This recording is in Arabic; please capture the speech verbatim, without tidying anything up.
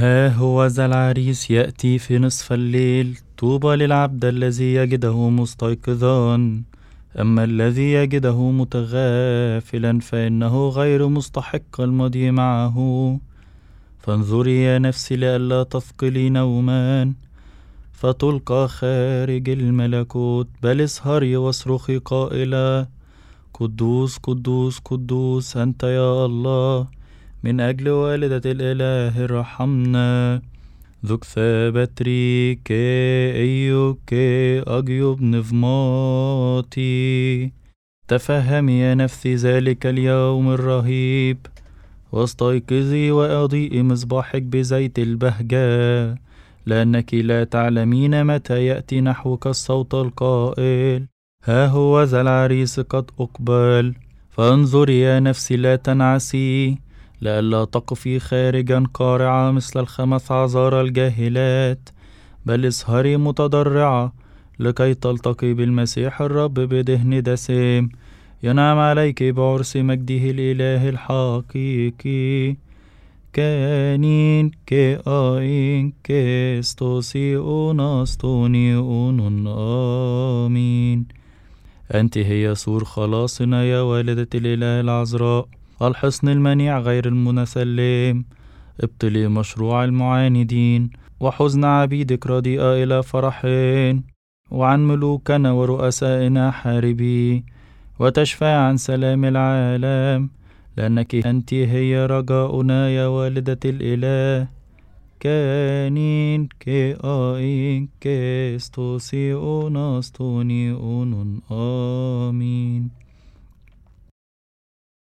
ها هو ذا العريس يأتي في نصف الليل، طوبى للعبد الذي يجده مستيقظا. أما الذي يجده متغافلا فإنه غير مستحق المضي معه. فانظري يا نفسي لئلا تثقلي نوما فتلقى خارج الملكوت، بل اسهري واصرخي قائلة: قدوس قدوس قدوس أنت يا الله، من أجل والدة الإله ارحمنا. ذوك ثابتري كي أيو كي أجيب نظماتي. تفهمي يا نفسي ذلك اليوم الرهيب، واستيقظي وأضيئي مصباحك بزيت البهجة، لأنك لا تعلمين متى يأتي نحوك الصوت القائل: ها هو ذا العريس قد أقبل. فانظري يا نفسي لا تنعسي، لئلا تقفي خارجا قارعة مثل الخمس عذار الجاهلات، بل اسهري متضرعة لكي تلتقي بالمسيح الرب بدهن دسم، ينعم عليك بعرس مجده الإله الحقيقي. كانين كي آين كي استوسي أوناستوني أونون آمين. أنت هي سور خلاصنا يا والدة الإله العذراء، الحصن المنيع غير المنسلم. ابطلي مشروع المعاندين، وحزن عبيدك رديئة إلى فرحين، وعن ملوكنا ورؤسائنا حاربي، وتشفع عن سلام العالم، لأنك أنت هي رجاؤنا يا والدة الإله. كانين كي آين كي استوسي أوناستوني أونون آمين.